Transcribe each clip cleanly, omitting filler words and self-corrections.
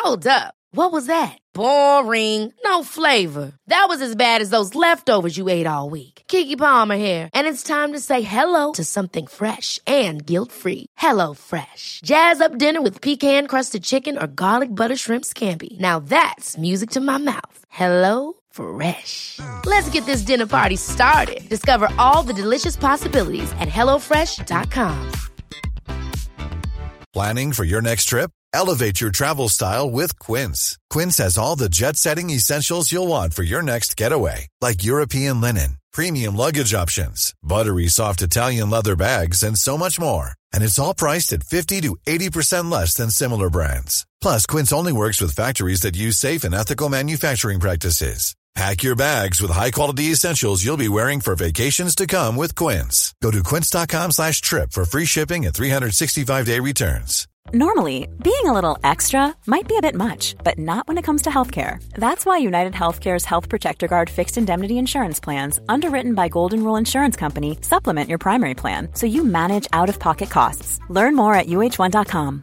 Hold up. What was that? Boring. No flavor. That was as bad as those leftovers you ate all week. Keke Palmer here, and it's time to say hello to something fresh and guilt-free. Hello Fresh. Jazz up dinner with pecan-crusted chicken or garlic butter shrimp scampi. Now that's music to my mouth. Hello Fresh. Let's get this dinner party started. Discover all the delicious possibilities at hellofresh.com. Planning for your next trip? Elevate your travel style with Quince. Quince has all the jet-setting essentials you'll want for your next getaway, like European linen, premium luggage options, buttery soft Italian leather bags, and so much more. And it's all priced at 50 to 80% less than similar brands. Plus, Quince only works with factories that use safe and ethical manufacturing practices. Pack your bags with high-quality essentials you'll be wearing for vacations to come with Quince. Go to quince.com/trip for free shipping and 365-day returns. Normally, being a little extra might be a bit much, but not when it comes to healthcare. That's why United Healthcare's Health Protector Guard fixed indemnity insurance plans, underwritten by Golden Rule Insurance Company, supplement your primary plan so you manage out-of-pocket costs. Learn more at uh1.com.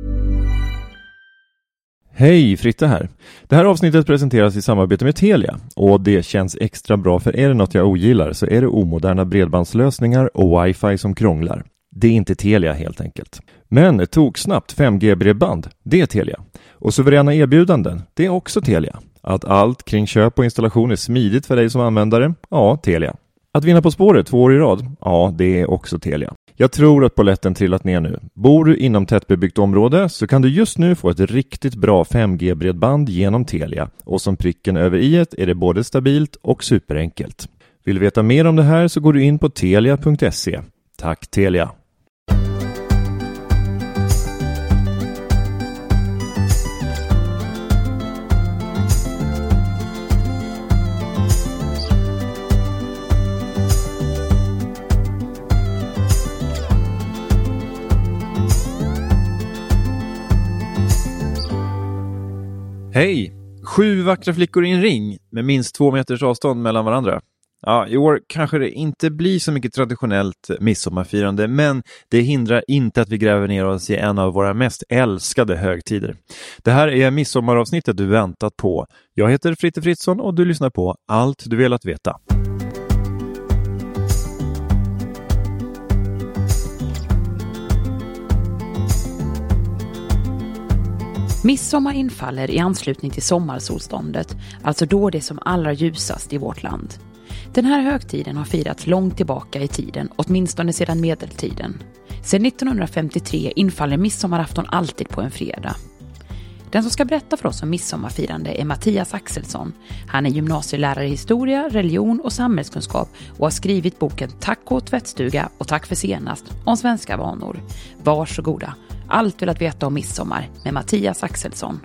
Hej, Fritte här. Det här avsnittet presenteras i samarbete med Telia och det känns extra bra, för är det något jag ogillar så är det omoderna bredbandslösningar och wifi som krånglar. Det är inte Telia helt enkelt. Men tog snabbt 5G-bredband, det är Telia. Och suveräna erbjudanden, det är också Telia. Att allt kring köp och installation är smidigt för dig som användare, ja, Telia. Att vinna På spåret 2 år i rad, ja, det är också Telia. Jag tror att polletten trillat ner nu. Bor du inom tättbebyggt område så kan du just nu få ett riktigt bra 5G-bredband genom Telia. Och som pricken över i-et är det både stabilt och superenkelt. Vill du veta mer om det här så går du in på telia.se. Tack Telia! Hej! 7 vackra flickor i en ring med minst 2 meters avstånd mellan varandra. Ja, i år kanske det inte blir så mycket traditionellt midsommarfirande, men det hindrar inte att vi gräver ner oss i en av våra mest älskade högtider. Det här är midsommaravsnittet du väntat på. Jag heter Fritte Fritzson och du lyssnar på Allt du velat veta. Midsommar infaller i anslutning till sommarsolståndet, alltså då det är som allra ljusast i vårt land. Den här högtiden har firats långt tillbaka i tiden, åtminstone sedan medeltiden. Sedan 1953 infaller midsommarafton alltid på en fredag. Den som ska berätta för oss om midsommarfirande är Mattias Axelsson. Han är gymnasielärare i historia, religion och samhällskunskap och har skrivit boken Tack och tvättstuga och Tack för senast om svenska vanor. Varsågoda. Allt vill att veta om midsommar med Mattias Axelsson.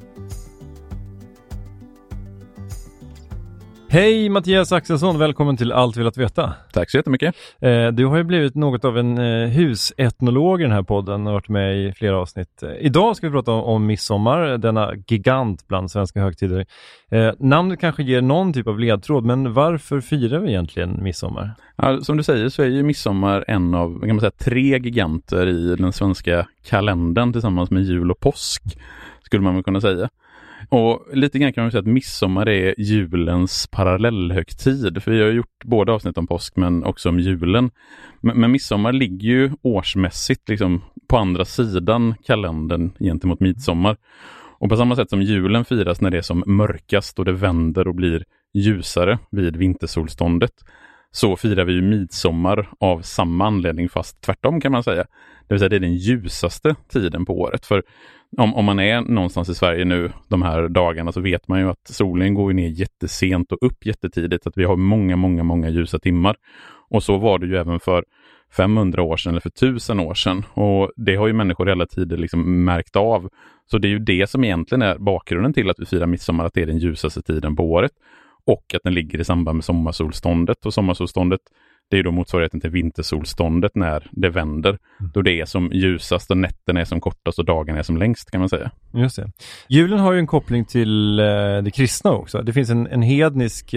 Hej Mattias Axelsson, välkommen till Allt vill att veta. Tack så jättemycket. Du har ju blivit något av en husetnolog i den här podden och varit med i flera avsnitt. Idag ska vi prata om midsommar, denna gigant bland svenska högtider. Namnet kanske ger någon typ av ledtråd, men varför firar vi egentligen midsommar? Ja, som du säger så är ju midsommar en av, kan man säga, 3 giganter i den svenska kalendern tillsammans med jul och påsk, skulle man väl kunna säga. Och lite grann kan man säga att midsommar är julens parallellhögtid. För vi har gjort både avsnitt om påsk men också om julen. Men midsommar ligger ju årsmässigt liksom på andra sidan kalendern gentemot midsommar. Och på samma sätt som julen firas när det är som mörkast och det vänder och blir ljusare vid vintersolståndet, så firar vi ju midsommar av samma anledning, fast tvärtom kan man säga. Det vill säga det är den ljusaste tiden på året. För om man är någonstans i Sverige nu de här dagarna så vet man ju att solen går ner jättesent och upp jättetidigt. Att vi har många ljusa timmar. Och så var det ju även för 500 år sedan eller för 1000 år sedan. Och det har ju människor hela tiden liksom märkt av. Så det är ju det som egentligen är bakgrunden till att vi firar midsommar, att det är den ljusaste tiden på året. Och att den ligger i samband med sommarsolståndet. Och sommarsolståndet, Det är då motsvarigheten till vintersolståndet när det vänder. Då det är som ljusast och nätten är som kortast och dagen är som längst, kan man säga. Just det. Julen har ju en koppling till det kristna också. Det finns en hednisk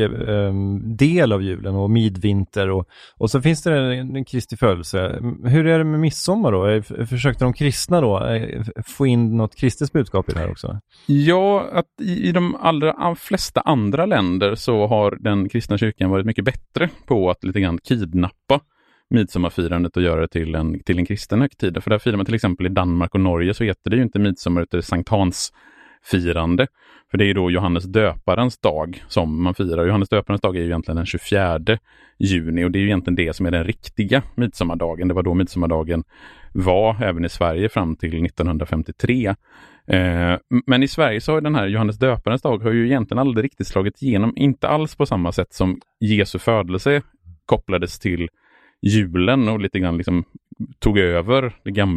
del av julen och midvinter och så finns det en Kristi födelse. Hur är det med midsommar då? Försökte de kristna då få in något kristet budskap i det här också? Ja, att i de allra flesta andra länder så har den kristna kyrkan varit mycket bättre på att lite grann kidnappa midsommarfirandet och göra det till en kristen högtid. För där firar man till exempel i Danmark och Norge så heter det ju inte midsommar utan Sankt Hans firande. För det är ju då Johannes döparens dag som man firar. Johannes döparens dag är ju egentligen den 24 juni och det är ju egentligen det som är den riktiga midsommardagen. Det var då midsommardagen var även i Sverige fram till 1953. Men i Sverige så har den här Johannes döparens dag har ju egentligen aldrig riktigt slagit igenom. Inte alls på samma sätt som Jesu födelse kopplades till julen och lite grann liksom tog över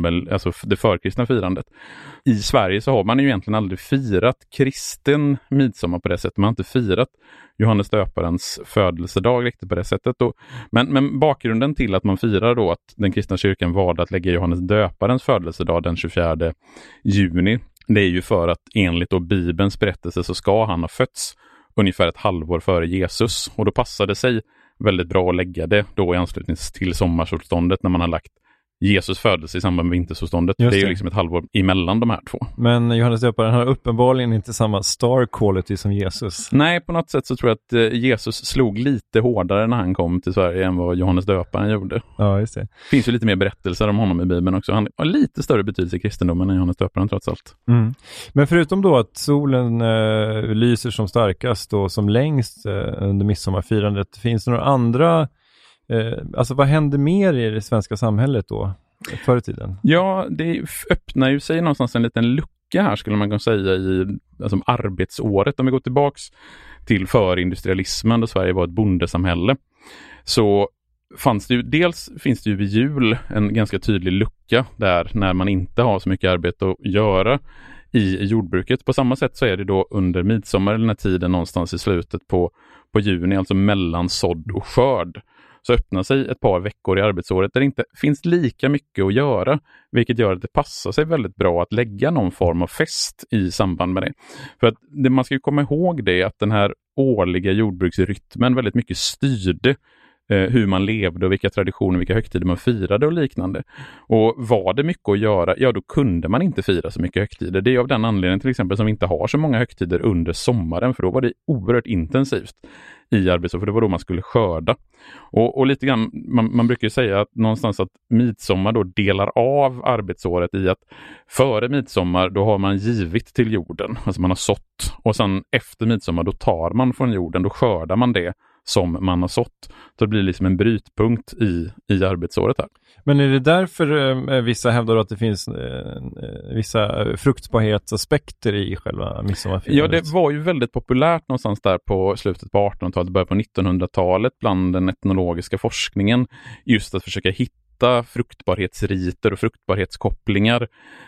det förkristna firandet. I Sverige så har man ju egentligen aldrig firat kristen midsommar på det sättet. Man har inte firat Johannes döparens födelsedag riktigt på det sättet. Men bakgrunden till att man firar då att den kristna kyrkan valde att lägga Johannes döparens födelsedag den 24 juni. Det är ju för att enligt då Bibelns berättelse så ska han ha fötts ungefär ett halvår före Jesus. Och då passade sig väldigt bra att lägga det då i anslutning till sommarsolståndet när man har lagt Jesus födelse i samband med vintersolståndet. Det är ju liksom ett halvår emellan de här två. Men Johannes döparen har uppenbarligen inte samma star quality som Jesus. Nej, på något sätt så tror jag att Jesus slog lite hårdare när han kom till Sverige än vad Johannes döparen gjorde. Ja, just det. Finns ju lite mer berättelser om honom i Bibeln också. Han har lite större betydelse i kristendomen än Johannes döparen trots allt. Mm. Men förutom då att solen lyser som starkast och som längst under midsommarfirandet, finns det några andra alltså vad händer mer i det svenska samhället då förr i tiden? Ja, det öppnar ju sig någonstans en liten lucka här skulle man kunna säga i arbetsåret. Om vi går tillbaks till förindustrialismen då Sverige var ett bondesamhälle så finns det ju vid jul en ganska tydlig lucka där när man inte har så mycket arbete att göra i jordbruket. På samma sätt så är det då under midsommar den här tiden någonstans i slutet på juni, alltså mellan sådd och skörd. Så öppnar sig ett par veckor i arbetsåret där det inte finns lika mycket att göra, vilket gör att det passar sig väldigt bra att lägga någon form av fest i samband med det. För att man ska ju komma ihåg det att den här årliga jordbruksrytmen väldigt mycket styrde hur man levde och vilka traditioner, vilka högtider man firade och liknande. Och var det mycket att göra, ja då kunde man inte fira så mycket högtider. Det är av den anledningen till exempel som vi inte har så många högtider under sommaren, för då var det oerhört intensivt i arbetsår, för det var då man skulle skörda. Och lite grann, man brukar ju säga att någonstans att midsommar då delar av arbetsåret i att före midsommar då har man givit till jorden, alltså man har sått, och sen efter midsommar då tar man från jorden, då skördar man det som man har sått. Så det blir liksom en brytpunkt i arbetsåret här. Men är det därför vissa hävdar att det finns vissa fruktbarhetsaspekter i själva midsommarfirandet? Ja, det var ju väldigt populärt någonstans där på slutet på 1800-talet, början på 1900-talet bland den etnologiska forskningen, just att försöka hitta fruktbarhetsriter och fruktbarhetskopplingar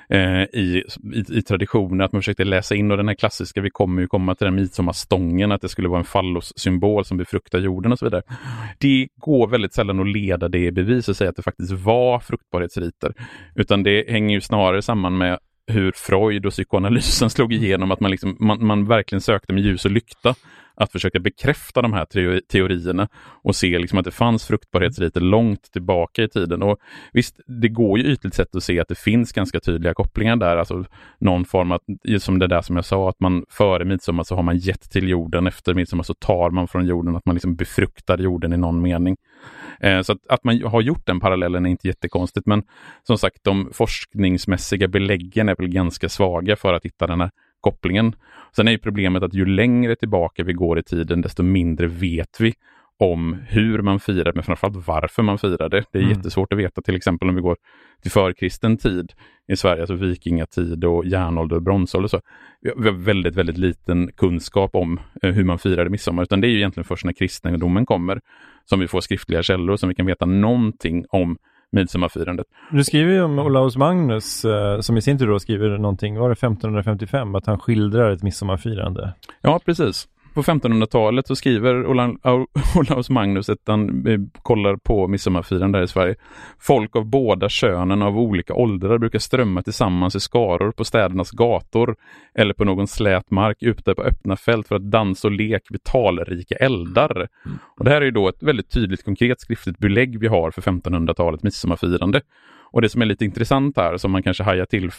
i traditioner, att man försökte läsa in, och den här klassiska, vi kommer ju komma till den midsommarstången, att det skulle vara en fallossymbol som befruktar jorden och så vidare. Det går väldigt sällan att leda det i bevis och säga att det faktiskt var fruktbarhetsriter, utan det hänger ju snarare samman med hur Freud och psykoanalysen slog igenom, att man verkligen sökte med ljus och lykta att försöka bekräfta de här teorierna och se liksom att det fanns fruktbarhetsriter långt tillbaka i tiden. Och visst, det går ju ytligt sett att se att det finns ganska tydliga kopplingar där, alltså någon form av, som det där som jag sa, att man före midsommar så har man gett till jorden, efter midsommar så tar man från jorden, att man liksom befruktar jorden i någon mening. Så att man har gjort den parallellen är inte jättekonstigt, men som sagt, de forskningsmässiga beläggen är väl ganska svaga för att hitta den här kopplingen. Sen är ju problemet att ju längre tillbaka vi går i tiden, desto mindre vet vi om hur man firar, men framförallt varför man firar det. Det är jättesvårt att veta, till exempel om vi går till förkristen tid i Sverige, alltså vikingatid och järnålder och bronsålder, så vi har väldigt, väldigt liten kunskap om hur man firade midsommar, utan det är ju egentligen först när kristendomen kommer som vi får skriftliga källor som vi kan veta någonting om midsommarfirandet. Du skriver ju om Olaus Magnus som i sin tur då skriver någonting, var det 1555, att han skildrar ett midsommarfirande? Ja, precis. på 1500-talet så skriver Olaus Magnus att han kollar på midsommarfirande där i Sverige. Folk av båda könen av olika åldrar brukar strömma tillsammans i skaror på städernas gator eller på någon slät mark ute på öppna fält för att dansa och lek vid talrika eldar. Och det här är ju då ett väldigt tydligt konkret skriftligt belägg vi har för 1500-talets midsommarfirande. Och det som är lite intressant här, som man kanske hajar till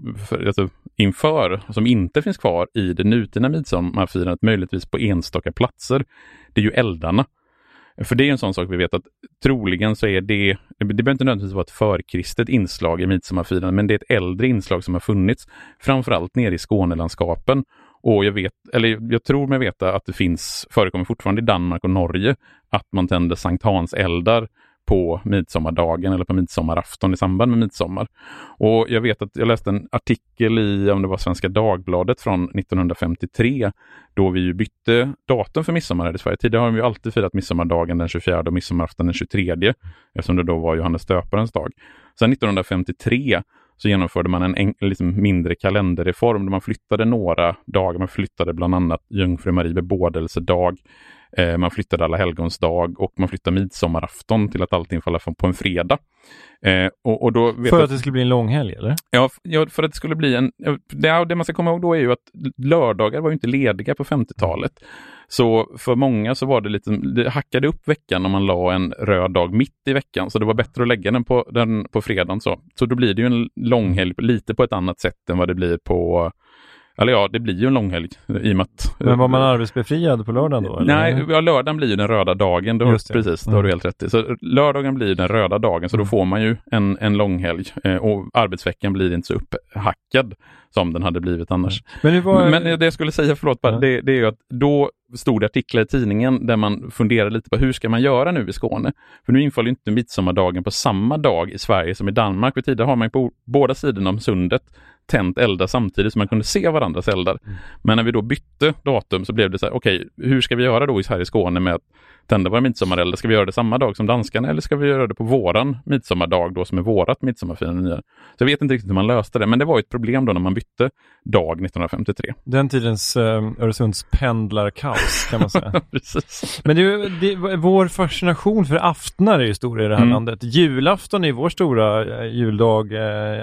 inför, som inte finns kvar i det nutida midsommarfirandet, möjligtvis på enstaka platser, det är ju eldarna. För det är en sån sak vi vet att troligen så är det behöver inte nödvändigtvis vara ett förkristet inslag i midsommarfirandet, men det är ett äldre inslag som har funnits, framförallt nere i Skånelandskapen. Och jag tror mig veta att det förekommer fortfarande i Danmark och Norge att man tänder Sankt Hans eldar på midsommardagen eller på midsommarafton i samband med midsommar. Och jag vet att jag läste en artikel i, om det var Svenska Dagbladet från 1953, då vi ju bytte datum för midsommar här i Sverige. Tidigare har vi ju alltid firat midsommardagen den 24 och midsommarafton den 23, eftersom det då var Johannes Döparens dag. Sen 1953 så genomförde man en liksom mindre kalenderreform där man flyttade några dagar. Man flyttade bland annat Jungfru Marie bebådelsedag. Man flyttade Alla helgons dag och man flyttade midsommarafton till att allting faller på en fredag. Och då för att det skulle bli en lång helg, eller? Ja, för att det skulle bli det man ska komma ihåg då är ju att lördagar var ju inte lediga på 50-talet. Så för många så var det hackade upp veckan om man la en röd dag mitt i veckan. Så det var bättre att lägga den på fredagen. Så då blir det ju en långhelg lite på ett annat sätt än vad det blir på... Eller ja, det blir ju en långhelg i och med att... Men var man arbetsbefriad på lördagen då? Eller? Nej, lördagen blir ju den röda dagen. Då har du helt rätt i. Så lördagen blir den röda dagen, så då får man ju en långhelg. Och arbetsveckan blir inte så upphackad som den hade blivit annars. Men det jag skulle säga, det är ju att då stod det artiklar i tidningen där man funderade lite på hur ska man göra nu i Skåne? För nu infaller inte midsommardagen på samma dag i Sverige som i Danmark. För tidigare har man på båda sidorna om sundet tänt eldar samtidigt så man kunde se varandras eldar. Men när vi då bytte datum så blev det så här, okej, hur ska vi göra då här i Skåne med att tända våra midsommareldar? Ska vi göra det samma dag som danskarna eller ska vi göra det på våran midsommardag då som är vårat midsommarfirande? Så jag vet inte riktigt hur man löste det, men det var ett problem då när man bytte dag 1953. Den tidens Öresundspendlarkaos kan man säga. Precis. Men vår fascination för aftnar är ju stor i det här landet. Julafton är vår stora juldag.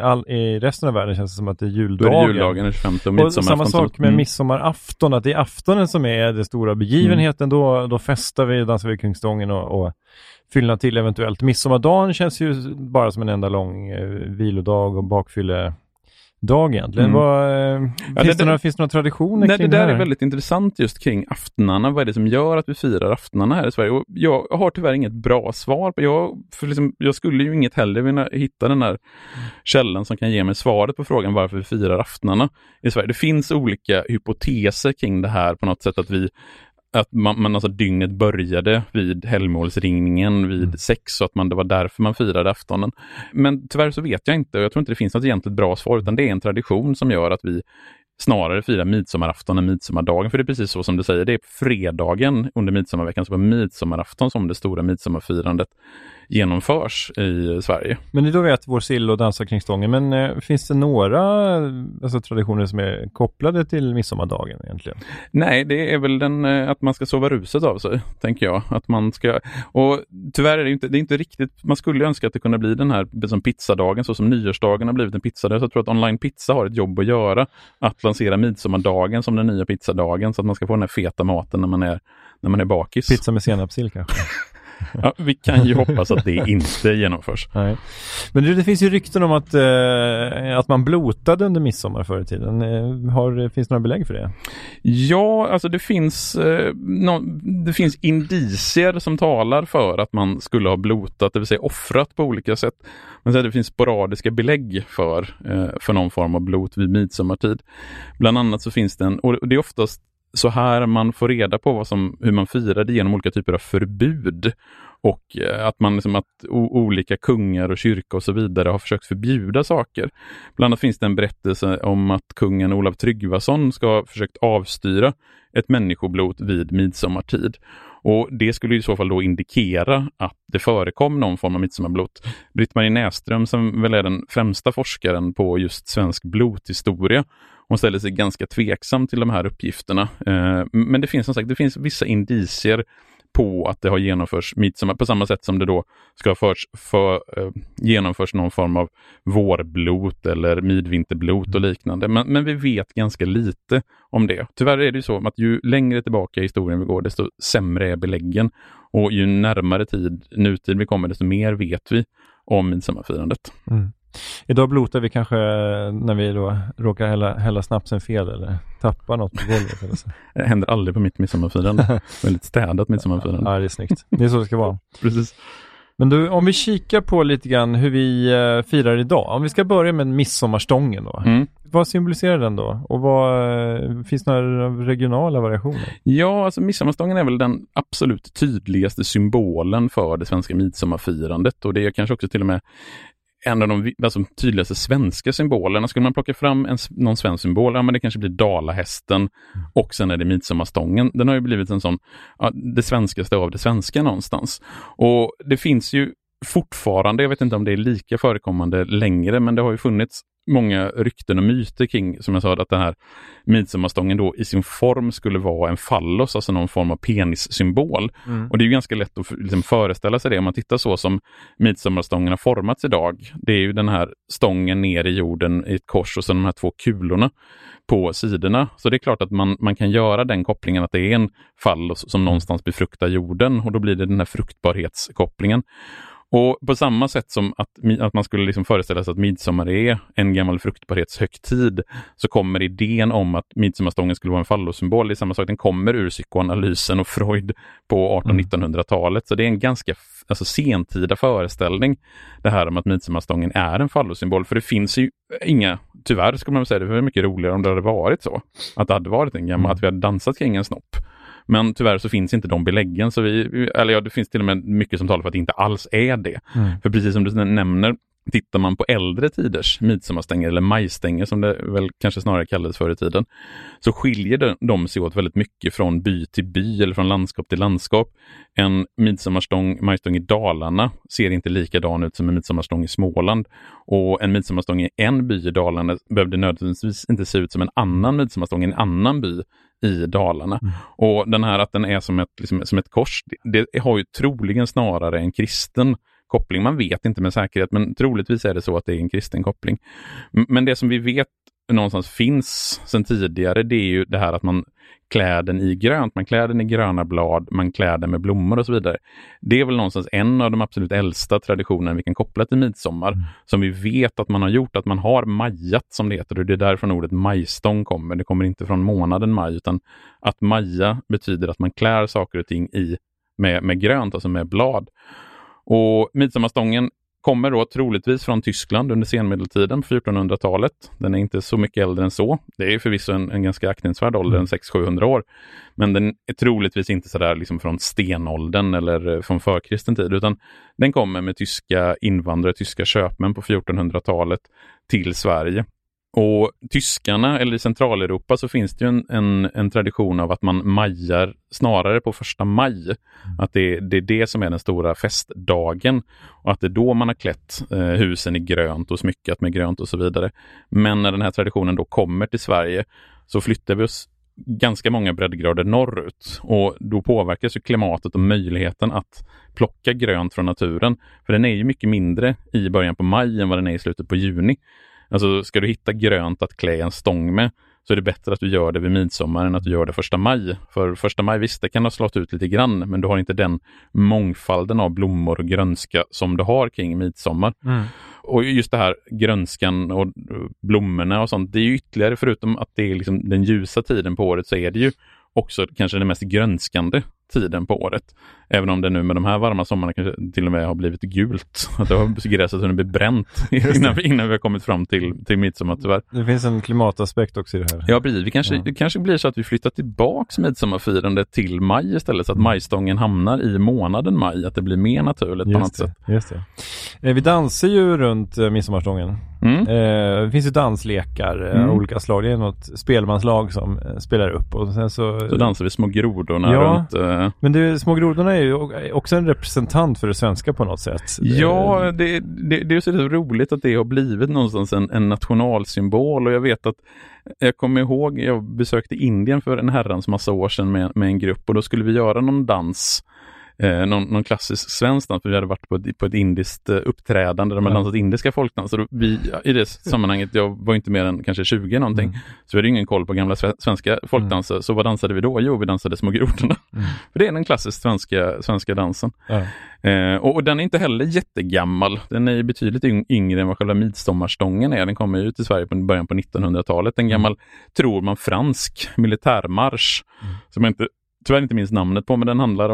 I resten av världen känns det som att det är juldagen. Då är det juldagen den 25 och midsommarafton. Samma sak med midsommarafton, att det är aftonen som är den stora begivenheten. Då festar vi, dansar vi Kungsstången och fyllnar till eventuellt. Midsommardagen känns ju bara som en enda lång vilodag och bakfylledag egentligen. Finns det några traditioner kring det där är väldigt intressant just kring aftnarna. Vad är det som gör att vi firar aftnarna här i Sverige? Och jag har tyvärr inget bra svar på. Jag skulle ju inget heller vilja hitta den här källan som kan ge mig svaret på frågan varför vi firar aftnarna i Sverige. Det finns olika hypoteser kring det här på något sätt, att man alltså dygnet började vid helgmålsringningen vid 6 och att det var därför man firade aftonen. Men tyvärr så vet jag inte, och jag tror inte det finns något egentligen bra svar, utan det är en tradition som gör att vi snarare firar midsommarafton än midsommardagen. För det är precis så som du säger, det är fredagen under midsommarveckan, så på midsommarafton som det stora midsommarfirandet genomförs i Sverige. Men då vet vår sill och dansa kring stången. Men finns det några traditioner som är kopplade till midsommardagen egentligen? Nej, det är väl att man ska sova ruset av sig, tänker jag. Att man ska, och tyvärr är det är inte riktigt, man skulle önska att det kunde bli den här som pizzadagen, så som nyårsdagen har blivit en pizzadag. Så jag tror att Online Pizza har ett jobb att göra, att lansera midsommardagen som den nya pizzadagen, så att man ska få den här feta maten när man är bakis. Pizza med senapssill kanske? Ja, vi kan ju hoppas att det inte genomförs. Nej. Men det finns ju rykten om att man blotade under midsommar förr i tiden. Finns det några belägg för det? Ja, alltså det finns indicier som talar för att man skulle ha blotat, det vill säga offrat på olika sätt. Men så det finns sporadiska belägg för någon form av blot vid midsommartid. Bland annat så finns det och det är oftast så här man får reda på hur man firade genom olika typer av förbud, och att man att olika kungar och kyrka och så vidare har försökt förbjuda saker. Bland annat finns det en berättelse om att kungen Olav Tryggvason ska ha försökt avstyra ett människoblot vid midsommartid. Och det skulle i så fall då indikera att det förekom någon form av midsommarblot. Britt-Marie Näström, som väl är den främsta forskaren på just svensk blothistoria, hon ställer sig ganska tveksam till de här uppgifterna. Men det finns som sagt, det finns vissa indicier på att det har genomförts midsommar på samma sätt som det då ska genomförs någon form av vårblot eller midvinterblot och liknande. Men vi vet ganska lite om det. Tyvärr är det ju så att ju längre tillbaka i historien vi går, desto sämre är beläggen. Och ju närmare nutid vi kommer, desto mer vet vi om midsommarfirandet. Mm. Idag blotar vi kanske när vi då råkar hälla snapsen fel eller tappa något på golvet eller så. Det händer aldrig på mitt midsommarfirande. Väldigt städat midsommarfirande. Ja, det är snyggt. Det är så det ska vara. Precis. Men du, om vi kikar på lite grann hur vi firar idag. Om vi ska börja med midsommarstången då. Vad symboliserar den då? Och finns det några regionala variationer? Ja, alltså midsommarstången är väl den absolut tydligaste symbolen för det svenska midsommarfirandet. Och det är kanske också till och med en av de tydligaste svenska symbolerna. Skulle man plocka fram någon svensk symbol, men det kanske blir dalahästen och sen är det midsommarstången. Den har ju blivit en sån, det svenskaste av det svenska någonstans. Och det finns ju fortfarande, jag vet inte om det är lika förekommande längre, men det har ju funnits många rykten och myter kring, som jag sa, att den här midsommarstången då i sin form skulle vara en fallos, alltså någon form av penissymbol. Och det är ju ganska lätt att liksom föreställa sig det om man tittar så som midsommarstången har formats idag. Det är ju den här stången ner i jorden i ett kors och så de här två kulorna på sidorna. Så det är klart att man kan göra den kopplingen att det är en fallos som någonstans befruktar jorden, och då blir det den här fruktbarhetskopplingen. Och på samma sätt som att man skulle liksom föreställa sig att midsommar är en gammal fruktbarhetshögtid, så kommer idén om att midsommarstången skulle vara en fallosymbol. Det är samma sak, den kommer ur psykoanalysen och Freud på 1800-1900-talet. Så det är en ganska sentida föreställning, det här om att midsommarstången är en fallosymbol. För det finns ju tyvärr skulle man säga, det var mycket roligare om det hade varit så. Att det hade varit en gammal, att vi hade dansat kring en snopp. Men tyvärr så finns inte de beläggen, så det finns till och med mycket som talar för att det inte alls är det. För precis som du nämner, tittar man på äldre tiders midsommarstänger eller majstänger som det väl kanske snarare kallades förr i tiden, så skiljer de sig åt väldigt mycket från by till by eller från landskap till landskap. En majstång i Dalarna ser inte likadan ut som en midsommarstång i Småland, och en midsommarstång i en by i Dalarna behövde nödvändigtvis inte se ut som en annan midsommarstång i en annan by i Dalarna. Och den här att den är som ett kors, det har ju troligen snarare en kristen koppling. Man vet inte med säkerhet, men troligtvis är det så att det är en kristen koppling. Men det som vi vet någonstans finns sedan tidigare, det är ju det här att man klär den i grönt, man klär den i gröna blad, man klär den med blommor och så vidare. Det är väl någonstans en av de absolut äldsta traditionerna vi kan koppla till midsommar, som vi vet att man har gjort, att man har majat som det heter, och det är därifrån ordet majstång kommer. Det kommer inte från månaden maj, utan att maja betyder att man klär saker och ting med grönt, alltså med blad. Och midsommarstången kommer då troligtvis från Tyskland under senmedeltiden på 1400-talet. Den är inte så mycket äldre än så. Det är förvisso en ganska aktningsvärd ålder, en 600-700 år. Men den är troligtvis inte sådär liksom från stenåldern eller från förkristen tid, utan den kommer med tyska invandrare, tyska köpmän på 1400-talet till Sverige. Och tyskarna, eller i Centraleuropa, så finns det ju en tradition av att man majar snarare på 1 maj. Att det är det som är den stora festdagen, och att det är då man har klätt husen i grönt och smyckat med grönt och så vidare. Men när den här traditionen då kommer till Sverige, så flyttar vi oss ganska många breddgrader norrut, och då påverkas ju klimatet och möjligheten att plocka grönt från naturen. För den är ju mycket mindre i början på maj än vad den är i slutet på juni. Alltså ska du hitta grönt att klä en stång med, så är det bättre att du gör det vid midsommar än att du gör det 1 maj. För 1 maj, visst, det kan ha slått ut lite grann, men du har inte den mångfalden av blommor och grönska som du har kring midsommar. Och just det här grönskan och blommorna och sånt, det är ju ytterligare, förutom att det är liksom den ljusa tiden på året, så är det ju också kanske den mest grönskande tiden på året. Även om det nu med de här varma sommarna kanske till och med har blivit gult. Att det har gräset hunnit bli bränt innan vi har kommit fram till midsommar, tyvärr. Det finns en klimataspekt också i det här. Ja, precis. Det kanske blir så att vi flyttar tillbaks midsommarfirandet till maj istället, så att majstången hamnar i månaden maj, att det blir mer naturligt på något sätt. Just det. Vi dansar ju runt midsommarstången. Det finns ju danslekar olika slag. Det är något spelmanslag som spelar upp och sen så dansar vi små grodorna runt. Men små grodorna är ju också en representant för det svenska på något sätt. Ja, det är så roligt att det har blivit någonstans en nationalsymbol, och jag vet att jag kommer ihåg, jag besökte Indien för en herrans massa år sedan med en grupp, och då skulle vi göra någon dans, någon klassisk svensk dans, för vi hade varit på ett indiskt uppträdande där man dansat indiska folkdanser, och vi i det sammanhanget, jag var inte mer än kanske 20 någonting, så vi hade ingen koll på gamla svenska folkdanser. Så vad dansade vi då? Jo, vi dansade små grodorna. För det är den klassisk svenska dansen. Och den är inte heller jättegammal. Den är betydligt yngre än vad själva midsommarstången är. Den kommer ut i Sverige på början på 1900-talet. En gammal, tror man, fransk militärmarsch som man tyvärr inte minns namnet på, men den handlar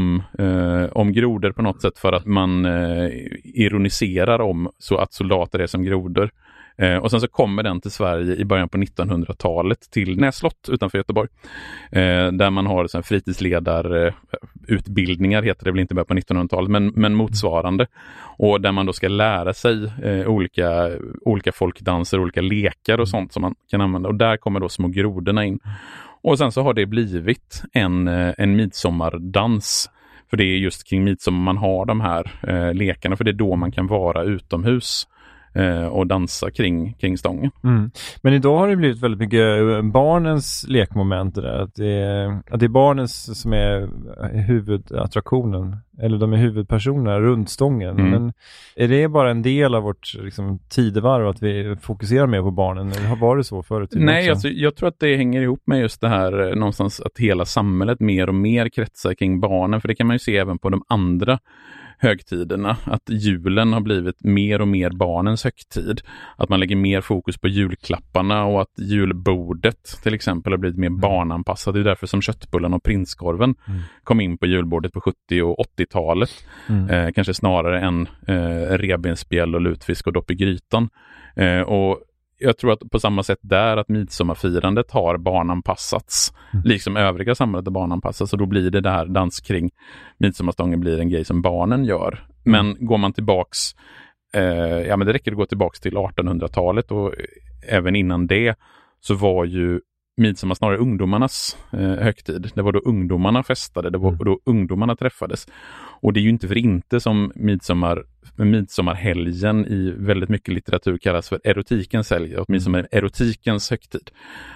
om grodor på något sätt, för att man ironiserar om så att soldater är som grodor. Och sen så kommer den till Sverige i början på 1900-talet till Näslott utanför Göteborg. Där man har så här fritidsledarutbildningar, heter det väl inte början på 1900-talet, men motsvarande. Och där man då ska lära sig olika folkdanser, olika lekar och sånt som man kan använda. Och där kommer då små grodorna in. Och sen så har det blivit en midsommardans. För det är just kring midsommar man har de här lekarna. För det är då man kan vara utomhus och dansa kring stången. Men idag har det blivit väldigt mycket barnens lekmoment där. Att det är barnens som är huvudattraktionen, eller de är huvudpersonerna runt stången. Men är det bara en del av vårt tidevarv att vi fokuserar mer på barnen? Eller har varit så förut? Nej, alltså, jag tror att det hänger ihop med just det här någonstans att hela samhället mer och mer kretsar kring barnen. För det kan man ju se även på de andra högtiderna, att julen har blivit mer och mer barnens högtid. Att man lägger mer fokus på julklapparna, och att julbordet till exempel har blivit mer barnanpassat. Det är därför som köttbullen och prinskorven kom in på julbordet på 70- och 80-talet. Kanske snarare än revbensspjäll och lutfisk och dopp i grytan. Och jag tror att på samma sätt där, att midsommarfirandet har barnanpassats, liksom övriga samhället är barnanpassats, och då blir det där dans kring midsommarstången blir en grej som barnen gör. Men går man tillbaks, men det räcker att gå tillbaks till 1800-talet, och även innan det så var ju midsommar snarare ungdomarnas högtid. Det var då ungdomarna festade, det var då ungdomarna träffades. Och det är ju inte för inte som midsommarhelgen i väldigt mycket litteratur kallas för erotikens helg, åtminstone erotikens högtid.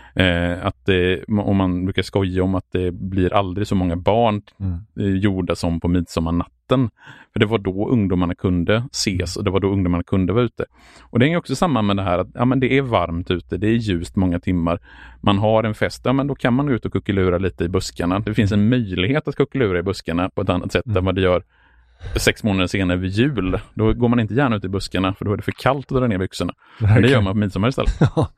Och man brukar skoja om att det blir aldrig så många barn gjorda som på midsommarnatten. För det var då ungdomarna kunde ses, och det var då ungdomarna kunde vara ute. Och det är också samma med det här att men det är varmt ute, det är ljust många timmar. Man har en fest, men då kan man ut och kuckelura lite i buskarna. Det finns en möjlighet att kuckelura i buskarna på ett annat sätt än vad det gör 6 månader senare vid jul. Då går man inte gärna ut i buskarna, för då är det för kallt att dra ner byxorna. Men det gör man på midsommar istället.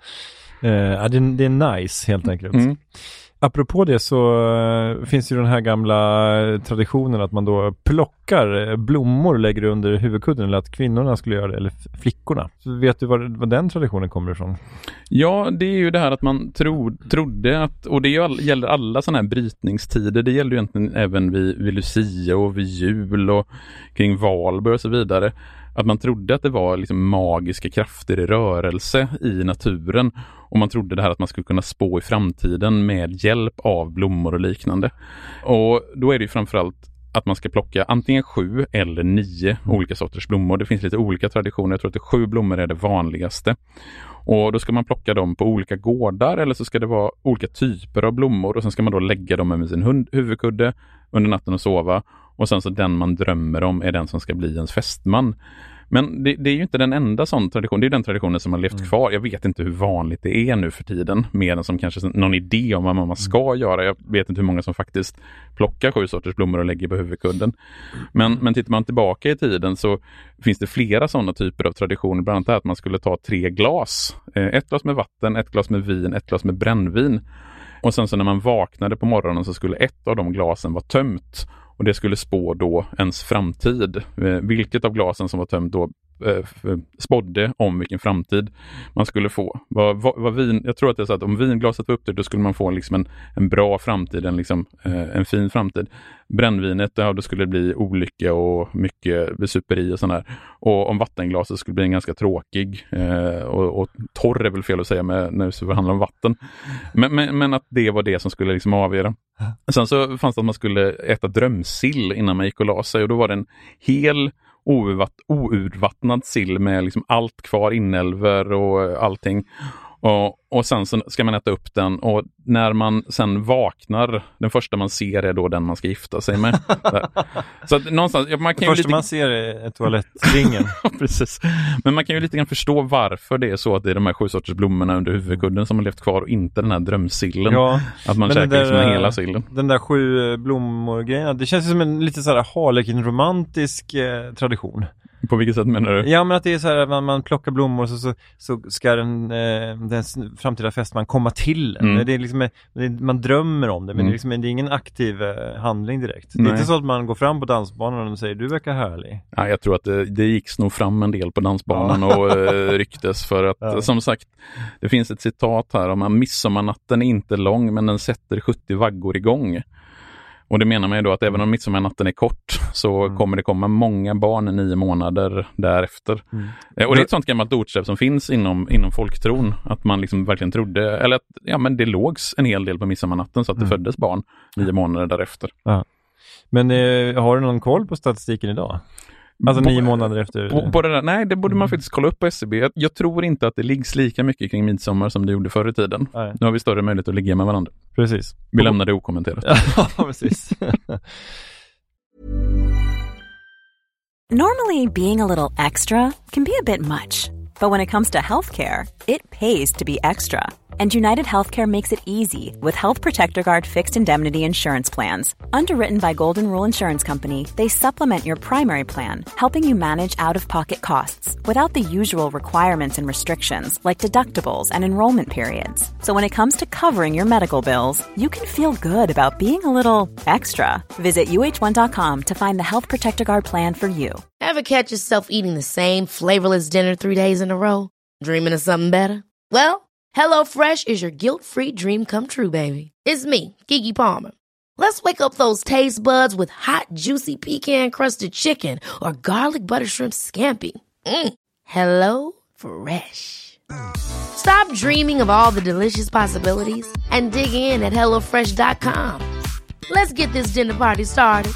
Det är nice helt enkelt. Apropå det så finns ju den här gamla traditionen att man då plockar blommor och lägger under huvudkudden, eller att kvinnorna skulle göra det, eller flickorna. Så vet du vad den traditionen kommer ifrån? Ja, det är ju det här att man trodde att, och det gäller alla sådana här brytningstider, det gäller ju egentligen även vid Lucia och vid jul och kring Valborg och så vidare, att man trodde att det var liksom magiska krafter i rörelse i naturen, och man trodde det här att man skulle kunna spå i framtiden med hjälp av blommor och liknande. Och då är det ju framförallt att man ska plocka antingen 7 eller 9 olika sorters blommor. Det finns lite olika traditioner. Jag tror att 7 blommor är det vanligaste. Och då ska man plocka dem på olika gårdar, eller så ska det vara olika typer av blommor, och sen ska man då lägga dem med sin huvudkudde under natten och sova. Och sen så den man drömmer om är den som ska bli ens fästman. Men det är ju inte den enda sån tradition. Det är den traditionen som har levt kvar. Jag vet inte hur vanligt det är nu för tiden. Mer än som kanske någon idé om vad man ska göra. Jag vet inte hur många som faktiskt plockar 7 sorters blommor och lägger på huvudkudden. Men tittar man tillbaka i tiden så finns det flera sådana typer av traditioner. Bland annat att man skulle ta 3 glas. 1 glas med vatten, 1 glas med vin, 1 glas med brännvin. Och sen så när man vaknade på morgonen så skulle 1 av de glasen vara tömt. Och det skulle spå då ens framtid. Vilket av glasen som var tömt då spådde om vilken framtid man skulle få. Jag tror att det är så att om vinglaset var upptryckt, då skulle man få liksom en bra framtid, en fin framtid. Brännvinet, då skulle det bli olycka och mycket superi och sådär. Och om vattenglaset skulle bli en ganska tråkig och torr är väl fel att säga när det handlar om vatten. Men att det var det som skulle liksom avgöra. Sen så fanns det att man skulle äta drömsill innan man gick och la sig, och då var det en hel ourvattnad sill med liksom allt kvar, inälvor och allting. Och sen så ska man äta upp den, och när man sen vaknar, den första man ser är då den man ska gifta sig med. Så att någonstans, man kan man ser är toalettringen. Precis. Men man kan ju lite grann förstå varför det är så att det är de här 7 sorters blommorna under huvudkudden som har levt kvar och inte den här drömsillen. Ja, att man käkar liksom hela sillen. Den där 7 blommor-grejen, det känns som en lite så här Harlekin-romantisk tradition. På vilket sätt menar du? Ja, men att det är så här att man plockar blommor så ska den framtida fästman komma till en. Det är liksom, man drömmer om det, men det är ingen aktiv handling direkt. Det är inte så att man går fram på dansbanan och säger du verkar härlig. Ja, jag tror att det gick nog fram en del på dansbanan och ryktes för att, som sagt, det finns ett citat här om att midsommarnatten är inte lång, men den sätter 70 vaggor igång. Och det menar man ju då att även om midsommarnatten är kort så kommer det komma många barn 9 månader därefter. Och det är ett sånt gammalt ordstäv som finns inom folktron, att man liksom verkligen trodde, eller att men det lågs en hel del på midsommarnatten så att det föddes barn 9 månader därefter. Ja. Men har du någon koll på statistiken idag? Alltså 9 månader efter... På det där, nej, det borde man faktiskt kolla upp på SCB. Jag tror inte att det liggs lika mycket kring midsommar som det gjorde förr i tiden. Nej. Nu har vi större möjlighet att ligga med varandra. Precis. Vi lämnar det okommenterat. Ja, precis. Normally, being a little extra can be a bit much. But when it comes to healthcare, it pays to be extra. And United Healthcare makes it easy with Health Protector Guard fixed indemnity insurance plans. Underwritten by Golden Rule Insurance Company, they supplement your primary plan, helping you manage out-of-pocket costs without the usual requirements and restrictions like deductibles and enrollment periods. So when it comes to covering your medical bills, you can feel good about being a little extra. Visit uh1.com to find the Health Protector Guard plan for you. Ever catch yourself eating the same flavorless dinner 3 days in a row? Dreaming of something better? Well, HelloFresh is your guilt-free dream come true, baby. It's me, Keke Palmer. Let's wake up those taste buds with hot, juicy pecan-crusted chicken or garlic butter shrimp scampi. Hello Fresh. Stop dreaming of all the delicious possibilities and dig in at HelloFresh.com. Let's get this dinner party started.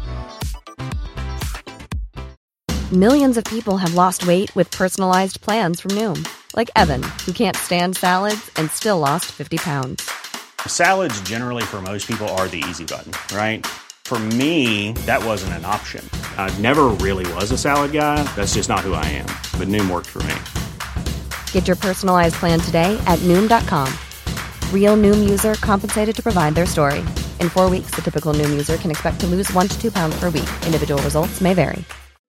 Millions of people have lost weight with personalized plans from Noom. Like Evan, who can't stand salads and still lost 50 pounds. Salads generally for most people are the easy button, right? For me, that wasn't an option. I never really was a salad guy. That's just not who I am. But Noom worked for me. Get your personalized plan today at Noom.com. Real Noom user compensated to provide their story. In 4 weeks, the typical Noom user can expect to lose 1 to 2 pounds per week. Individual results may vary.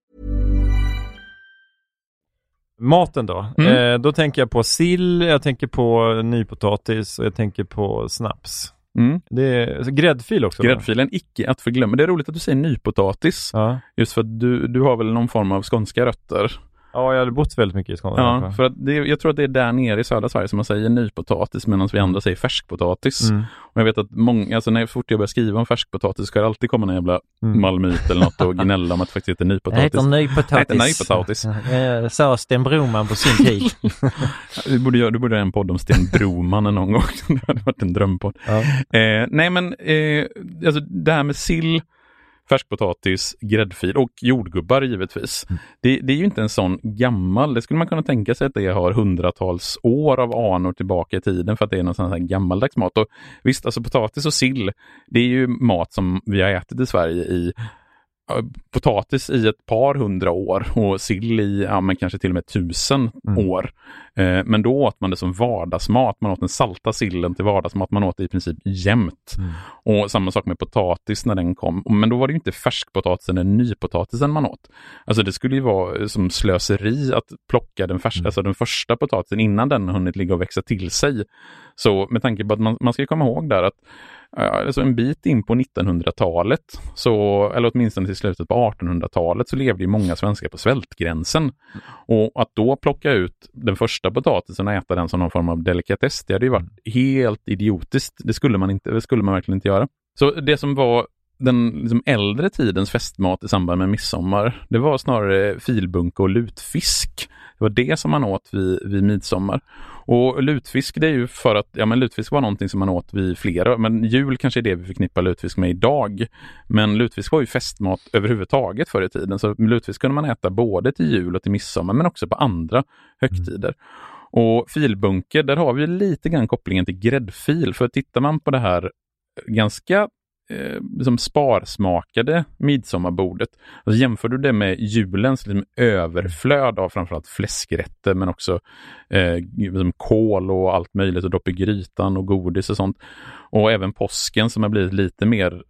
Maten då? Då tänker jag på sill, jag tänker på nypotatis och jag tänker på snaps. Det är gräddfil också. Gräddfilen, icke att förglömma. Det är roligt att du säger nypotatis. Ja. Just för att du har väl någon form av skånska rötter. Ja, jag hade bott väldigt mycket i Skåne. Ja, för att jag tror att det är där nere i södra Sverige som man säger nypotatis, medan vi andra säger färskpotatis. Och jag vet att många, alltså när fort jag börjar skriva om färskpotatis ska det alltid komma en jävla malmöit eller något och gnälla om att det faktiskt heter nypotatis. Det heter nypotatis. Sa Sten Broman på sin tid. Du borde göra en podd om Sten Broman någon gång. Det hade varit en drömpodd. Ja. Nej men, alltså det här med sill, färskpotatis, gräddfil och jordgubbar givetvis. Det är ju inte en sån gammal, det skulle man kunna tänka sig att det har hundratals år av anor tillbaka i tiden för att det är någon sån här gammaldags mat. Och visst, alltså potatis och sill, det är ju mat som vi har ätit i Sverige i potatis i ett par 100 år och sill i men kanske till och med 1000 år. Men då åt man det som vardagsmat. Man åt den salta sillen till vardagsmat. Man åt det i princip jämt. Och samma sak med potatis när den kom. Men då var det ju inte färskpotatisen eller nypotatisen man åt. Alltså det skulle ju vara som slöseri att plocka alltså den första potatisen innan den hunnit ligga och växa till sig. Så med tanke på att man ska komma ihåg där att alltså en bit in på 1900-talet, eller åtminstone till slutet på 1800-talet, så levde ju många svenskar på svältgränsen. Och att då plocka ut den första potatisen och äta den som någon form av delikatess, det hade ju varit helt idiotiskt. Det skulle man verkligen inte göra. Så det som var den liksom äldre tidens festmat i samband med midsommar, det var snarare filbunke och lutfisk. Det var det som man åt vid midsommar. Och lutfisk, det är ju för att lutfisk var någonting som man åt vid flera, men jul kanske är det vi förknippar lutfisk med idag. Men lutfisk var ju festmat överhuvudtaget förr i tiden, så lutfisk kunde man äta både till jul och till midsommar, men också på andra högtider. Och filbunke, där har vi lite grann kopplingen till gräddfil, för tittar man på det här ganska som sparsmakade midsommarbordet. Alltså jämför du det med julens liksom överflöd av framförallt fläskrätter, men också liksom kål och allt möjligt och dopp i grytan och godis och sånt. Och även påsken som har blivit lite mer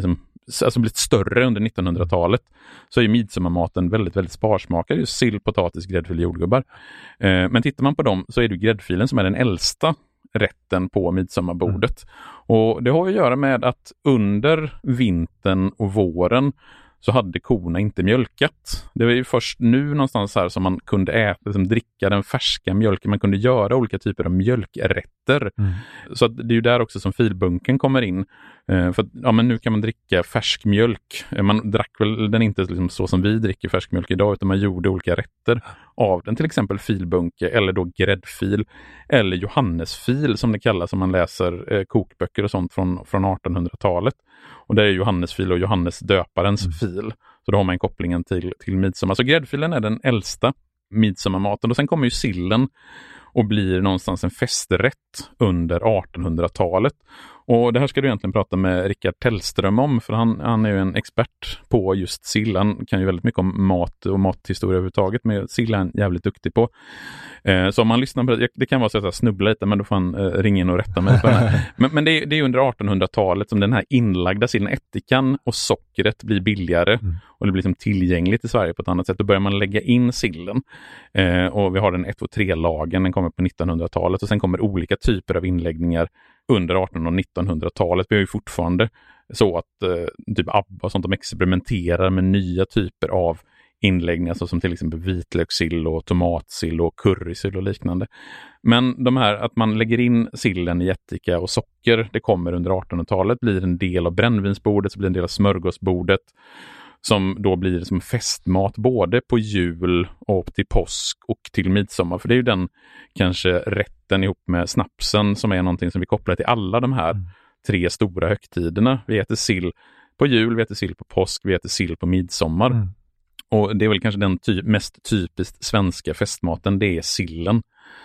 alltså blivit större under 1900-talet, så är midsommarmaten väldigt, väldigt sparsmakad. Just sill, potatis, gräddfil, jordgubbar. Men tittar man på dem så är det gräddfilen som är den äldsta rätten på midsommarbordet. Och det har att göra med att under vintern och våren så hade korna inte mjölkat. Det var ju först nu någonstans här som man kunde äta, liksom dricka den färska mjölken. Man kunde göra olika typer av mjölkrätter. Så att det är ju där också som filbunken kommer in. För att, men nu kan man dricka färsk mjölk. Man drack väl den inte liksom så som vi dricker färsk mjölk idag, utan man gjorde olika rätter av den. Till exempel filbunke eller då gräddfil eller johannesfil som det kallas om man läser kokböcker och sånt från 1800-talet. Och där är Johannesfil och Johannes döparens fil. Så då har man kopplingen till midsommar. Så gräddfilen är den äldsta midsommarmaten. Och sen kommer ju sillen och blir någonstans en festrätt under 1800-talet. Och det här ska du egentligen prata med Rickard Tellström om, för han är ju en expert på just sill. Han kan ju väldigt mycket om mat och mathistoria överhuvudtaget, men sill är han jävligt duktig på. Så om man lyssnar på det kan vara så att jag snubblar lite, men då får han ringa in och rätta mig på det här. Men det är under 1800-talet som den här inlagda sillen, ättikan och sockret blir billigare och det blir liksom tillgängligt i Sverige på ett annat sätt. Då börjar man lägga in sillen och vi har den 1 och 3-lagen, den kommer på 1900-talet och sen kommer olika typer av inläggningar under 1800- och 1900-talet. Vi har ju fortfarande så att typ ABBA och sånt, de experimenterar med nya typer av inläggningar, så som till exempel vitlökssill och tomatsill och currysill och liknande. Men de här att man lägger in sillen i ättika och socker, det kommer under 1800-talet, blir en del av brännvinsbordet, så blir en del av smörgåsbordet, som då blir som festmat både på jul och till påsk och till midsommar. För det är ju den kanske rätten ihop med snapsen som är någonting som vi kopplar till alla de här 3 stora högtiderna. Vi äter sill på jul, vi äter sill på påsk, vi äter sill på midsommar. Och det är väl kanske den mest typiskt svenska festmaten, det är sillen.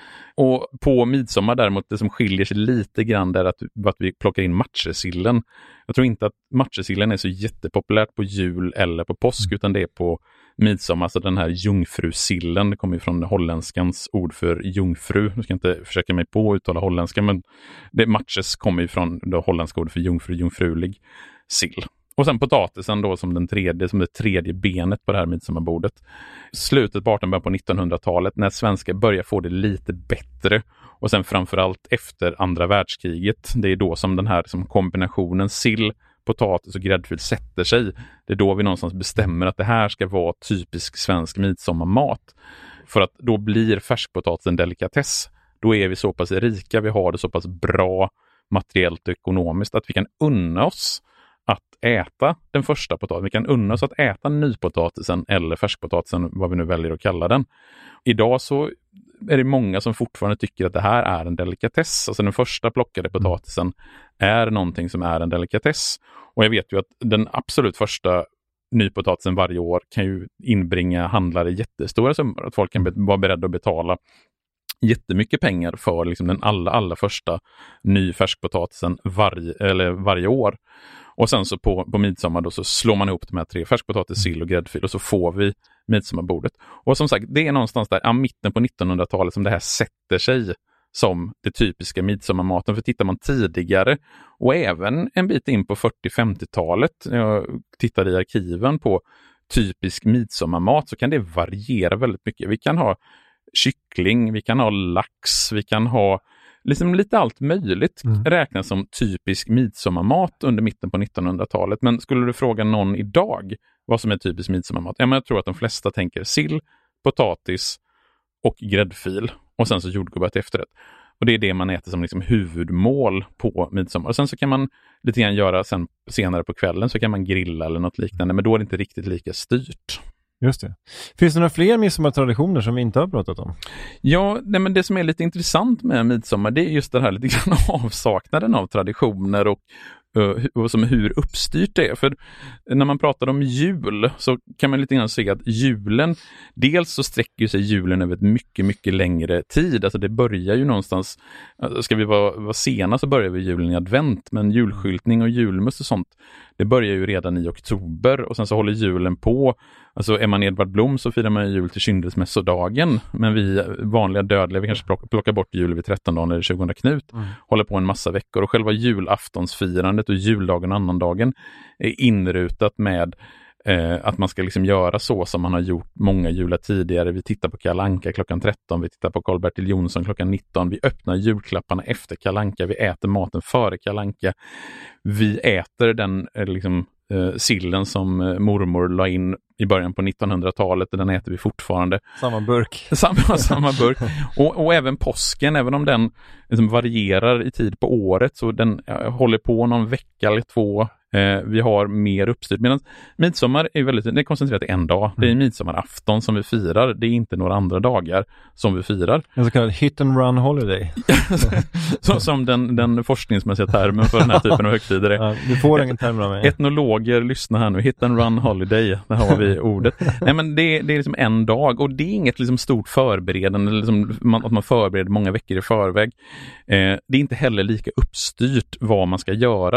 Och på midsommar däremot, det som skiljer sig lite grann är att vi plockar in matjessillen. Jag tror inte att matjessillen är så jättepopulärt på jul eller på påsk, utan det är på midsommar. Så den här jungfrusillen, det kommer ju från holländskans ord för jungfru. Nu ska jag inte försöka mig på att uttala holländska, men matjes kommer ju från det holländska ordet för jungfrulig sill. Och sen potatisen då som det tredje benet på det här midsommarbordet. Slutet på 1800- på 1900-talet, när svenskar börjar få det lite bättre. Och sen framförallt efter andra världskriget. Det är då som den här som kombinationen sill, potatis och gräddfil sätter sig. Det är då vi någonstans bestämmer att det här ska vara typisk svensk midsommarmat. För att då blir färskpotatis en delikatess. Då är vi så pass rika, vi har det så pass bra materiellt och ekonomiskt att vi kan unna oss att äta den första potatisen. Vi kan unna oss att äta nypotatisen eller färskpotatisen, vad vi nu väljer att kalla den. Idag så är det många som fortfarande tycker att det här är en delikatess. Alltså den första plockade potatisen är någonting som är en delikatess. Och jag vet ju att den absolut första nypotatisen varje år kan ju inbringa handlare jättestora summor. Att folk kan vara beredda att betala jättemycket pengar för liksom den allra första ny färskpotatisen varje år. Och sen så på midsommar då så slår man ihop de här 3, färskpotatis, sill och gräddfil, och så får vi midsommarbordet. Och som sagt, det är någonstans där mitten på 1900-talet som det här sätter sig som det typiska midsommarmaten. För tittar man tidigare och även en bit in på 40-50-talet, när jag tittar i arkiven på typisk midsommarmat, så kan det variera väldigt mycket. Vi kan ha kyckling, vi kan ha lax, vi kan ha liksom lite allt möjligt räknas som typisk midsommarmat under mitten på 1900-talet. Men skulle du fråga någon idag vad som är typisk midsommarmat? Ja, men jag tror att de flesta tänker sill, potatis och gräddfil. Och sen så jordgubbar till efterrätt. Och det är det man äter som liksom huvudmål på midsommar. Och sen så kan man lite grann göra senare på kvällen så kan man grilla eller något liknande. Men då är det inte riktigt lika styrt. Just det. Finns det några fler midsommartraditioner som vi inte har pratat om? Ja, men det som är lite intressant med midsommar, det är just det här lite grann avsaknaden av traditioner och som hur uppstyrt det är. För när man pratar om jul så kan man lite grann se att julen, dels så sträcker sig julen över ett mycket, mycket längre tid. Alltså det börjar ju någonstans, ska vi vara sena så börjar vi julen i advent, men julskyltning och julmust och sånt, det börjar ju redan i oktober och sen så håller julen på. Alltså är man Edvard Blom så firar man jul till kyndelsmässodagen, men vi vanliga dödliga, vi kanske plockar bort jul vid 13-dagen eller 20 Knut, håller på en massa veckor och själva julaftonsfirandet och juldagen och annandagen är inrutat med att man ska liksom göra så som man har gjort många jular tidigare. Vi tittar på Kalle Anka klockan 13, vi tittar på Karl-Bertil Jonsson klockan 19, vi öppnar julklapparna efter Kalle Anka, vi äter maten före Kalle Anka, vi äter den liksom sillen som mormor la in i början på 1900-talet, och den äter vi fortfarande. Samma burk. Samma burk. Och även påsken, även om den liksom varierar i tid på året, så den håller på någon vecka eller två. Vi har mer uppstyrt. Medan midsommar är väldigt, det är koncentrerat i en dag. Det är midsommarafton som vi firar. Det är inte några andra dagar som vi firar. En så kallad hit and run holiday. Som den forskningsmässiga termen för den här typen av högtider är. Ja, du får ingen term av mig. Etnologer, lyssna här nu. Hit and run holiday. Där har vi ordet. Nej, men det är liksom en dag. Och det är inget liksom stort förberedande. Liksom att man förbereder många veckor i förväg. Det är inte heller lika uppstyrt vad man ska göra.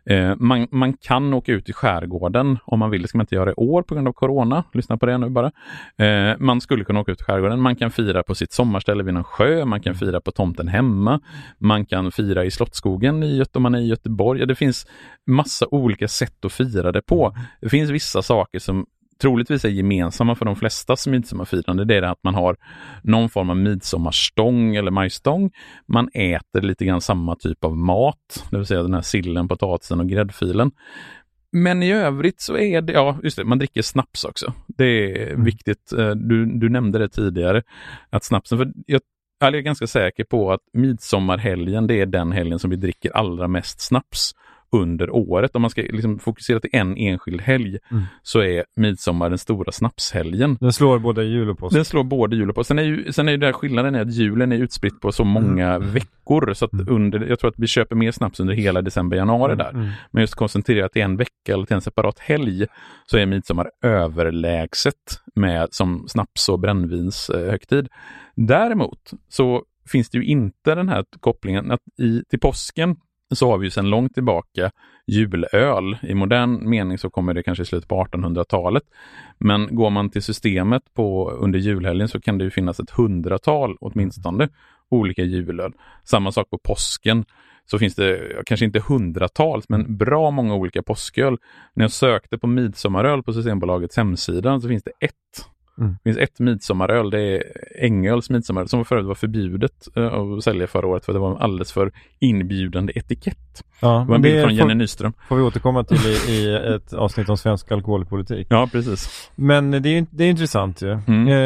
Man kan åka ut i skärgården om man vill. Det ska man inte göra i år på grund av corona. Lyssna på det nu bara. Man skulle kunna åka ut i skärgården. Man kan fira på sitt sommarställe vid en sjö. Man kan fira på tomten hemma. Man kan fira i Slottsskogen om man är i Göteborg. Ja, det finns massa olika sätt att fira det på. Det finns vissa saker som troligtvis är gemensamma för de flestas midsommarfirande. Det är att man har någon form av midsommarstång eller majstång. Man äter lite grann samma typ av mat, det vill säga den här sillen, potatisen och gräddfilen. Men i övrigt så är det, ja just det, man dricker snaps också. Det är viktigt. Du nämnde det tidigare, att snapsen, för jag är ganska säker på att midsommarhelgen, det är den helgen som vi dricker allra mest snaps under året. Om man ska liksom fokusera till en enskild helg så är midsommar den stora snapshelgen. Den slår både jul och påsk. Den slår både jul och påsk. Sen är ju där skillnaden är att julen är utspritt på så många veckor så att jag tror att vi köper mer snaps under hela december, januari där. Men just koncentrerat till en vecka eller till en separat helg så är midsommar överlägset med som snaps- och brännvins högtid. Däremot så finns det ju inte den här kopplingen att till påsken så har vi ju sedan långt tillbaka julöl. I modern mening så kommer det kanske i slutet på 1800-talet. Men går man till systemet under julhelgen så kan det ju finnas ett 100-tal åtminstone olika julöl. Samma sak på påsken. Så finns det kanske inte 100-tals men bra många olika påsköl. När jag sökte på midsommaröl på Systembolagets hemsida så finns det det finns ett midsommaröl, det är Ängöls midsommaröl som förut var förbjudet att sälja förra året för det var en alldeles för inbjudande etikett. Ja, det var en bild från Jenny Nyström. Får vi återkomma till i ett avsnitt om svensk alkoholpolitik. Ja, precis. Men det är intressant ju.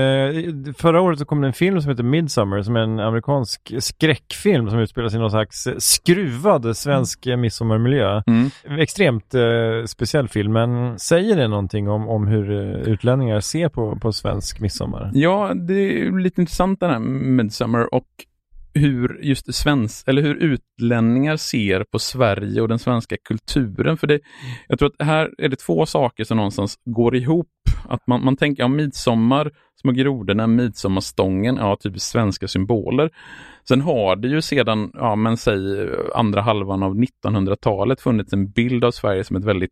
Förra året så kom det en film som heter Midsommar som är en amerikansk skräckfilm som utspelar sig i någon slags skruvad svensk midsommarmiljö. Extremt speciell film, men säger det någonting om hur utlänningar ser på svensk midsommar? Ja, det är lite intressant den här Midsommar och hur just hur utlänningar ser på Sverige och den svenska kulturen. För jag tror att här är det två saker som någonstans går ihop. Att man tänker, midsommar, små grodorna, midsommarstången, typ svenska symboler. Sen har det ju sedan, säg andra halvan av 1900-talet funnits en bild av Sverige som ett väldigt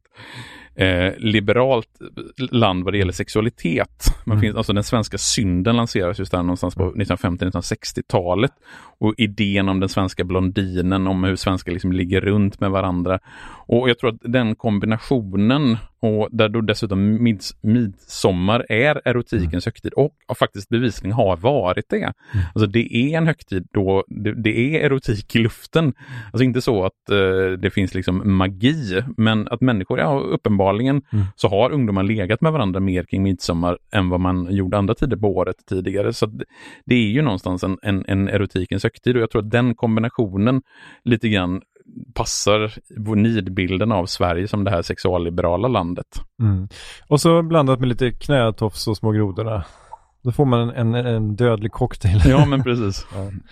liberalt land vad det gäller sexualitet. Alltså den svenska synden lanseras just där någonstans på 1950-1960-talet och idén om den svenska blondinen, om hur svenskar liksom ligger runt med varandra. Och jag tror att den kombinationen och där då dessutom midsommar är erotikens högtid och faktiskt bevisligen har varit det. Alltså det är en högtid då det är erotik i luften. Alltså inte så att det finns liksom magi, men att människor, uppenbarligen så har ungdomar legat med varandra mer kring midsommar än vad man gjorde andra tider på året tidigare. Så det är ju någonstans en erotikens högtid, och jag tror att den kombinationen lite grann passar nidbilden av Sverige som det här sexualliberala landet. Och så blandat med lite knätofs och små grodorna. Då får man en dödlig cocktail. Ja, men precis.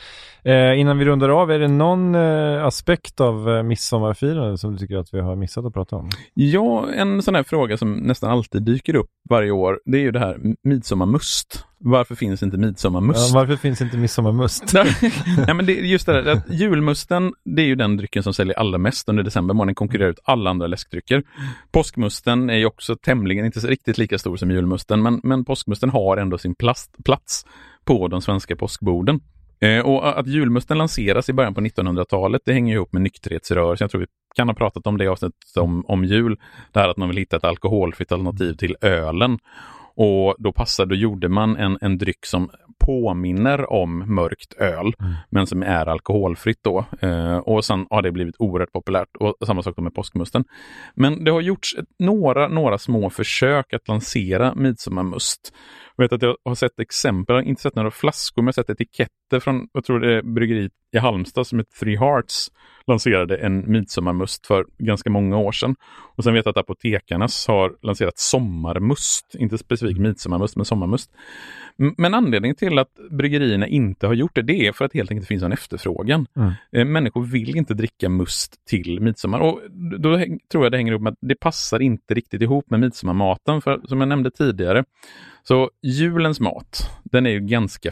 Innan vi rundar av, är det någon aspekt av midsommarfirande som du tycker att vi har missat att prata om? Ja, en sån här fråga som nästan alltid dyker upp varje år, det är ju det här midsommarmust. Varför finns inte midsommarmust? Ja, varför finns inte midsommarmust? Nej, men det är just det där, att julmusten, det är ju den drycken som säljer allra mest under december. Man konkurrerar ut alla andra läskdrycker. Påskmusten är ju också tämligen, inte så riktigt lika stor som julmusten, men påskmusten har ändå sin plats på de svenska påskborden. Och att julmusten lanseras i början på 1900-talet, det hänger ihop med nykterhetsrörelsen. Jag tror vi kan ha pratat om det avsnittet om jul. Det här att man vill hitta ett alkoholfritt alternativ till ölen. Och då gjorde man en dryck som påminner om mörkt öl, men som är alkoholfritt då. Och sen har det blivit oerhört populärt, och samma sak med påskmusten. Men det har gjorts några små försök att lansera midsommarmust. Jag vet att jag har sett exempel, jag har inte sett några flaskor, men jag har sett etiketter från, jag tror det är bryggeriet i Halmstad som heter Three Hearts, lanserade en midsommarmust för ganska många år sedan. Och sen vet jag att Apotekarnas har lanserat sommarmust, inte specifikt midsommarmust, men sommarmust. Men anledningen till att bryggerierna inte har gjort det är för att helt enkelt finns en efterfrågan. Människor vill inte dricka must till midsommar, och då tror jag det hänger ihop med att det passar inte riktigt ihop med midsommarmaten, för som jag nämnde tidigare, så julens mat, den är ju ganska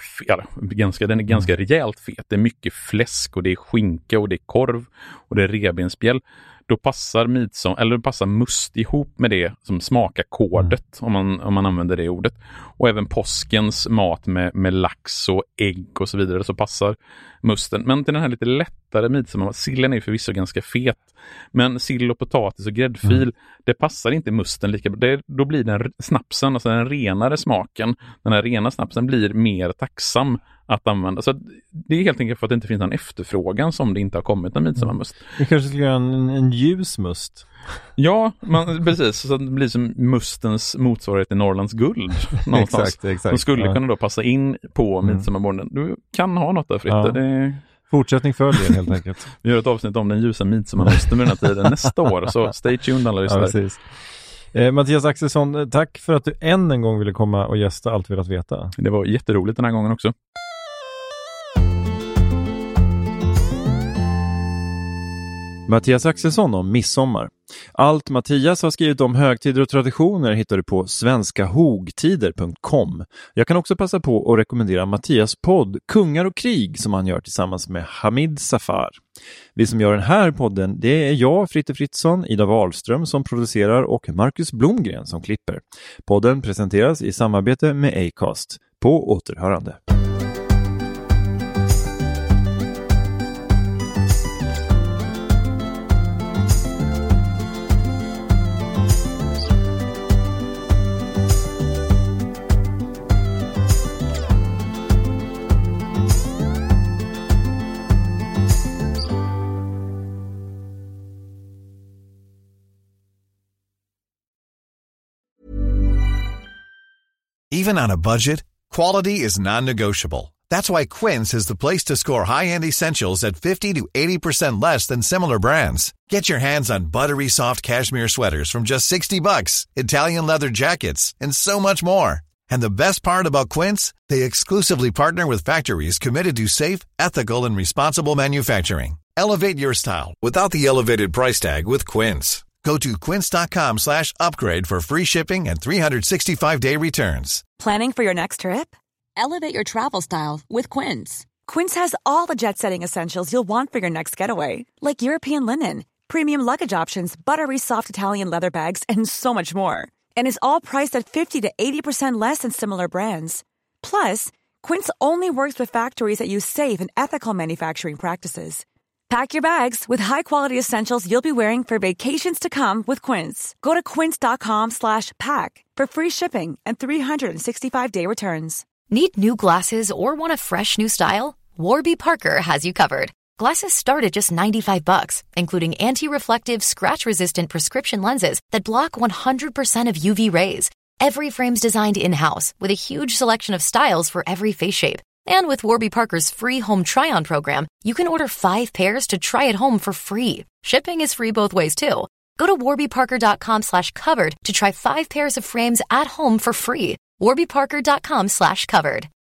rejält fet. Det är mycket fläsk, och det är skinka, och det är korv, och det är revbensspjäll. Då passar must ihop med det som smakar kordet, om man använder det ordet. Och även påskens mat med lax och ägg och så vidare, så passar musten. Men till den här lite lättare midsommar, sillen är ju förvisso ganska fet, men sill och potatis och gräddfil, det passar inte musten lika bra. Då blir den snapsen, alltså den renare smaken, den här rena snapsen blir mer tacksam att använda. Så det är helt enkelt för att det inte finns någon efterfrågan som det inte har kommit en midsommarmust. Vi kanske skulle göra en ljusmust. Ja, precis. Så det blir som mustens motsvarighet i Norrlands guld någonstans. exakt. Som skulle kunna då passa in på midsommarborden. Du kan ha något där, Fritte. Ja. Fortsättning följer helt enkelt. Vi gör ett avsnitt om den ljusa midsommarmusten vid den här tiden nästa år. Så stay tuned alla lyssnare. Ja, Mattias Axelsson, tack för att du än en gång ville komma och gästa Allt vi vill veta. Det var jätteroligt den här gången också. Mattias Axelsson om midsommar. Allt Mattias har skrivit om högtider och traditioner hittar du på svenskahogtider.com. Jag kan också passa på att rekommendera Mattias podd Kungar och krig som han gör tillsammans med Hamid Safar. Vi som gör den här podden, det är jag, Fritte Fritzson, Ida Wahlström som producerar och Marcus Blomgren som klipper. Podden presenteras i samarbete med Acast. På återhörande. Even on a budget, quality is non-negotiable. That's why Quince is the place to score high-end essentials at 50 to 80% less than similar brands. Get your hands on buttery soft cashmere sweaters from just $60, Italian leather jackets, and so much more. And the best part about Quince, they exclusively partner with factories committed to safe, ethical, and responsible manufacturing. Elevate your style without the elevated price tag with Quince. Go to quince.com/upgrade for free shipping and 365-day returns. Planning for your next trip? Elevate your travel style with Quince. Quince has all the jet-setting essentials you'll want for your next getaway, like European linen, premium luggage options, buttery soft Italian leather bags, and so much more. And is all priced at 50 to 80% less than similar brands. Plus, Quince only works with factories that use safe and ethical manufacturing practices. Pack your bags with high-quality essentials you'll be wearing for vacations to come with Quince. Go to quince.com/pack for free shipping and 365-day returns. Need new glasses or want a fresh new style? Warby Parker has you covered. Glasses start at just $95, including anti-reflective, scratch-resistant prescription lenses that block 100% of UV rays. Every frame's designed in-house with a huge selection of styles for every face shape. And with Warby Parker's free home try-on program, you can order 5 pairs to try at home for free. Shipping is free both ways, too. Go to warbyparker.com/covered to try 5 pairs of frames at home for free. warbyparker.com/covered.